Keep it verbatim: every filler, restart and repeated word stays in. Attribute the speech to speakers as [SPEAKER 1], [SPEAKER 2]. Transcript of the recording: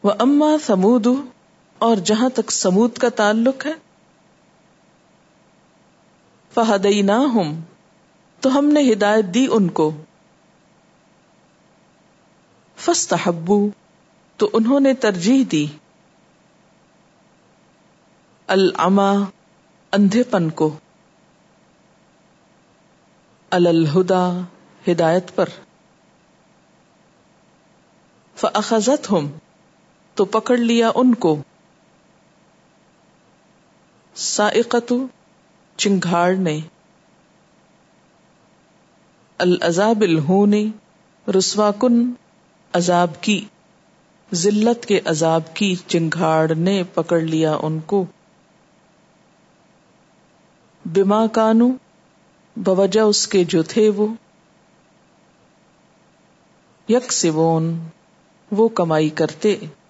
[SPEAKER 1] وَأَمَّا ثَمُودُ، اور جہاں تک سمود کا تعلق ہے، فَهَدَيْنَاهُمْ، تو ہم نے ہدایت دی ان کو، فَاسْتَحَبُّوا، تو انہوں نے ترجیح دی، الْعَمَى، اندھے پن کو، عَلَى الْهُدَى، ہدایت پر، فَأَخَذَتْهُمْ، تو پکڑ لیا ان کو، صَاعِقَةُ، چنگھاڑ نے، العذاب الہون، رسوا کن عذاب کی، ذلت کے عذاب کی چنگھاڑ نے پکڑ لیا ان کو، بما کانوا، بوجہ اس کے جو تھے وہ، یکسبون، وہ کمائی کرتے،